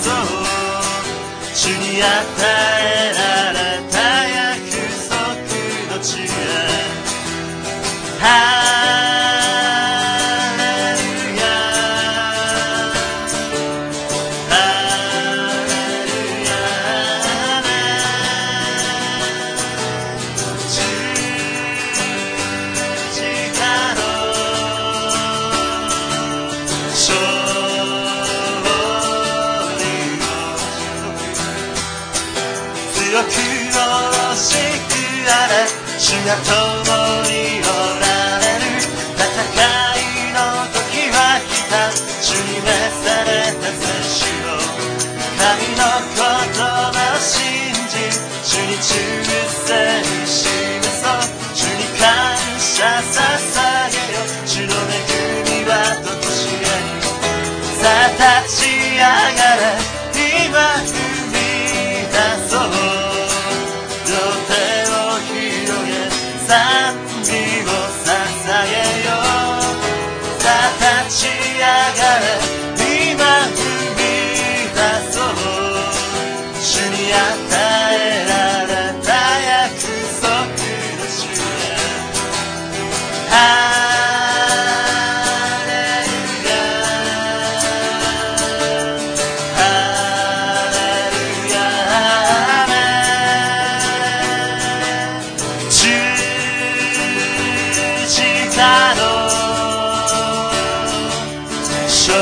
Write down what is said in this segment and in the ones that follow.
そう主に与えられた約束の地へ強くおしくあれ主が共におられる戦いの時は来た主に召された選手を神の言葉を信じ主に忠誠示そう主に感謝捧げよ主の恵みはとこしえにさあ立ち上がれ今踏み出そう賛美を捧げようさあ立ち上がれ今踏み出そう主に与えられた約束の地へハレルヤハレルヤアーメン十字架の勝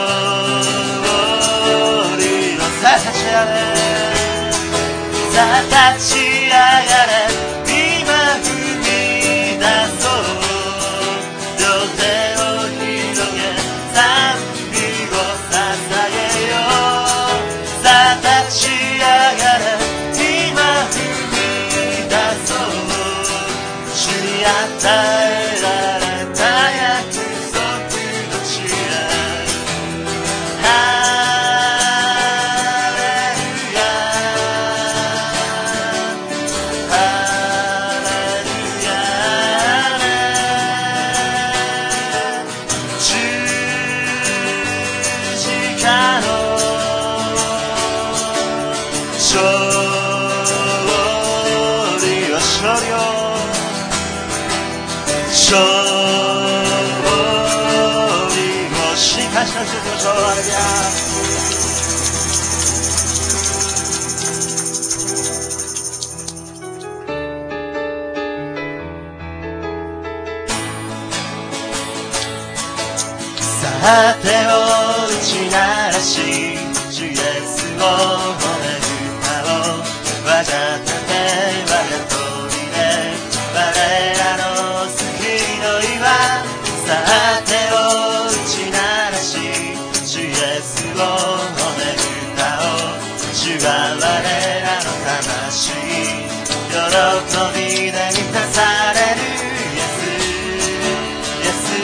利のさあ立ち上がれさあ立ち上がれ今踏み出そう両手を広げ賛美を捧げようさあ立ち上がれ今踏み出そう主に与えられた約束の地へハレルヤハレルヤアーメン十字架の勝利を勝利を勝利をし感謝していきましょうハレルヤさあ手を打ち鳴らし主イエスを褒め歌おう我が盾我が砦我らの救いの岩さあ手を打ち鳴らし主イエスを褒め歌おう主は我らの魂喜びで満たされるイエス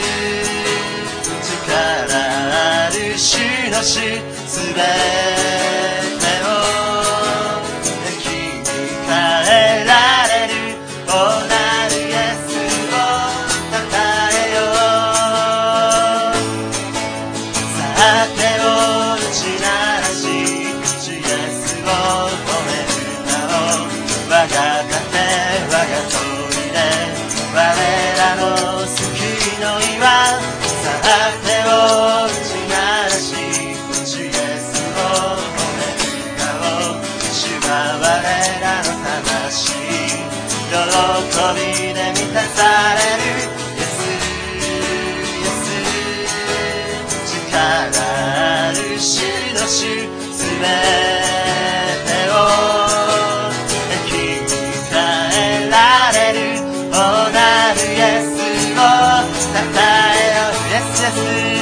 力ある主の死すべてを生きに変えられるおなるイエスをたたえようさあ手を打ち鳴らし主イエスを褒め歌おう我が盾我が砦我らの救いの岩さあ手を打ち鳴らし主イエスを褒め歌おう主は我らの魂喜びで満たされるイエス力ある主の主すべてを生きに変えられるおなるイエスをたたえようイエス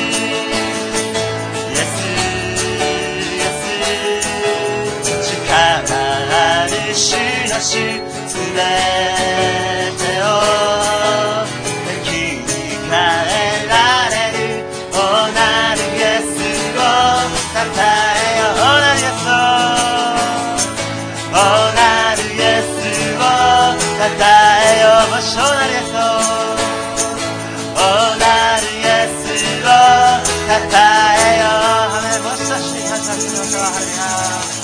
力ある主の主すべてを生きに変えられるおなるイエスをたたえようおなるイエスをおなるイエスをたたえようおなるイエスをおなるイエスをたたえようもしとしに感謝するしょう。ハレルヤ。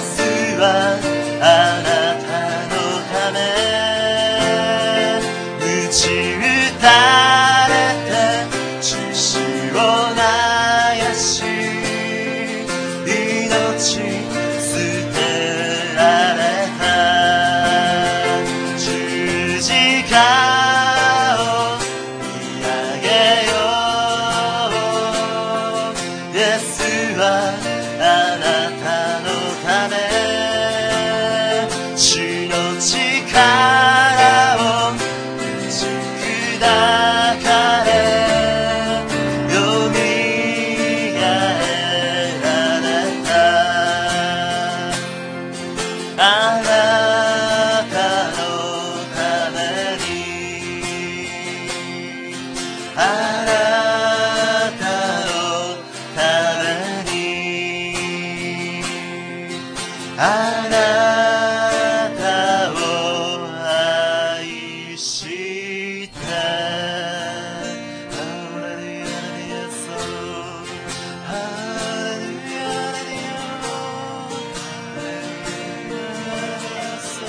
あなたのためあなたのためにあなたのためにあなたを愛してハレルヤイエスハレルヤイエス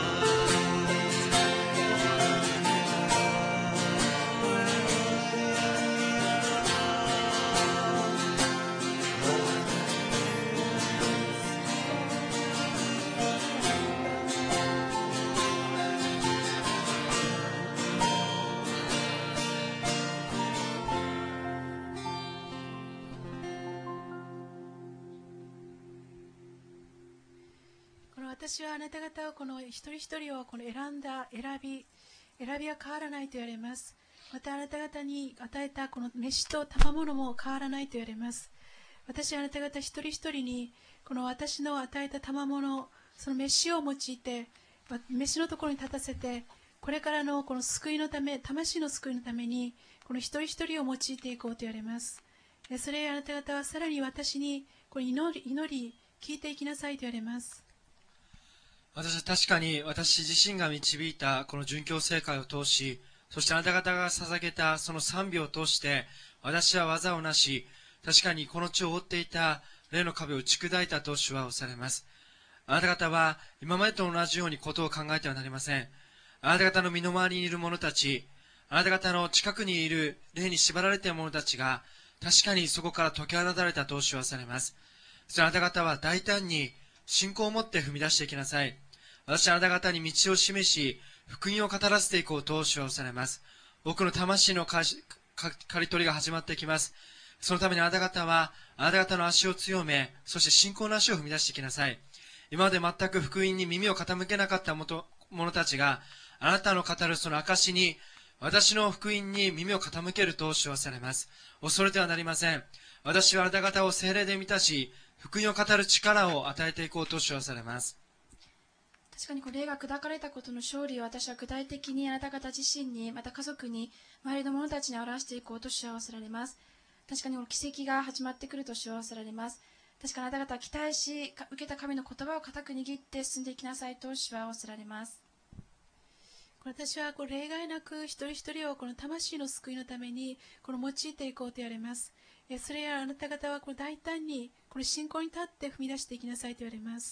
この私はあなた方をこの一人一人をこの選びは変わらないと言われます。またあなた方に与えたこの飯と賜物も変わらないと言われます。私はあなた方一人一人にこの私の与えた賜物、その飯を用いて飯のところに立たせて、これからのこの救いのため、魂の救いのためにこの一人一人を用いていこうと言われます。それあなた方はさらに私にこれ祈り聞いていきなさいと言われます。 私は確かに私自身が導いたこの殉教聖会を通し、そしてあなた方が捧げたその賛美を通して、私は技をなし、確かにこの地を覆っていた霊の壁を打ち砕いたと主はおっしゃれます。あなた方は今までと同じようにことを考えてはなりません。あなた方の身の回りにいる者たち、あなた方の近くにいる霊に縛られている者たちが、確かにそこから解き放たれたと主はされます。そしてあなた方は大胆に信仰を持って踏み出していきなさい。私はあなた方に道を示し、福音を語らせていこうと主はされます。多くの魂の刈り取りが始まっていきます。そのためにあなた方は、あなた方の足を強め、そして信仰の足を踏み出していきなさい。今まで全く福音に耳を傾けなかった者たちが、あなたの語るその証に、私の福音に耳を傾けると主はされます。恐れてはなりません。私はあなた方を聖霊で満たし、福音を語る力を与えていこうと主はされます。 確かにこの霊が砕かれたことの勝利を私は具体的にあなた方自身に、また家族に、周りの者たちに表していこうと主は仰せられます。確かにこの奇跡が始まってくると主は仰せられます。確かにあなた方は期待し、受けた神の言葉を固く握って進んでいきなさいと主は仰せられます。 私はこう例外なく一人一人をこの魂の救いのためにこの用いていこうと言われます。それやあなた方はこの大胆にこの信仰に立って踏み出していきなさいと言われます。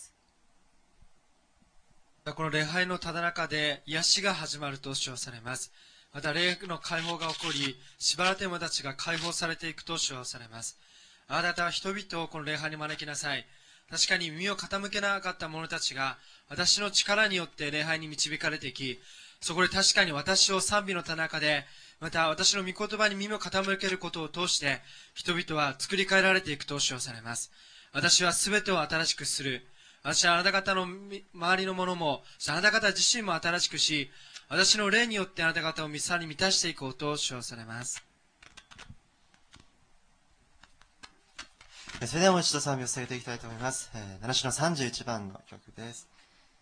この礼拝のただ中で癒しが始まると主はされます。また霊の解放が起こり、縛られた者たちが解放されていくと主はされます。あなた方は人々をこの礼拝に招きなさい。確かに耳を傾けなかった者たちが私の力によって礼拝に導かれていき、そこで確かに私を賛美の田中で、また私の御言葉に耳を傾けることを通して人々は作り変えられていくと主はされます。私は全てを新しくする。私はあなた方の周りのものも、あなた方自身も新しくし、私の霊によってあなた方をさらに満たしていこうと主はされます。 それではもう一度賛美を捧げていきたいと思います。7詩の31番の曲です。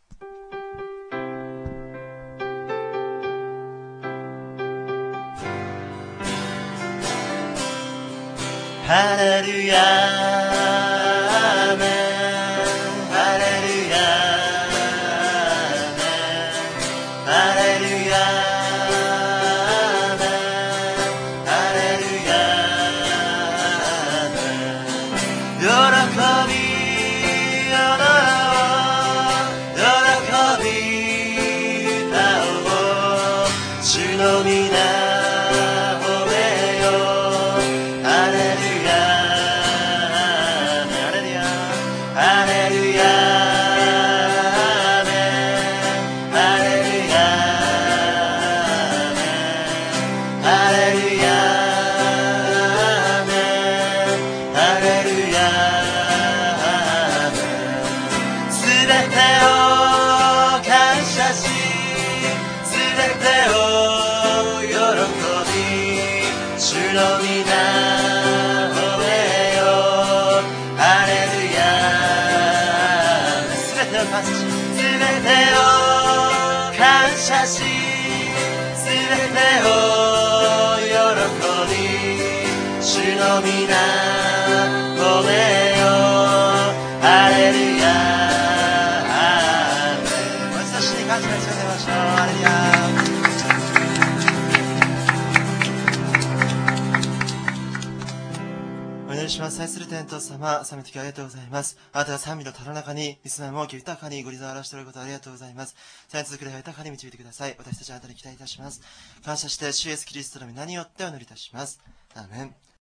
ハレルヤアーメンハレルヤアーメンハレルヤアーメンハレルヤアーメン喜び踊ろう喜び歌おう主の皆全てを感謝しを感謝し、すべてを喜び、主の皆褒めよう。ハレルヤ、アーメン。私たちに感謝を捧げましょう。ハレルヤ。お祈りします。愛する天父様、賛美の時ありがとうございます。あなたが賛美のただ中に、いつも豊かにご利ざわらしておられることありがとうございます。さらに続く礼拝豊かに導いてください。私たちはあなたに期待いたします。感謝して、主イエスキリストの皆によってお祈りいたします。アーメン。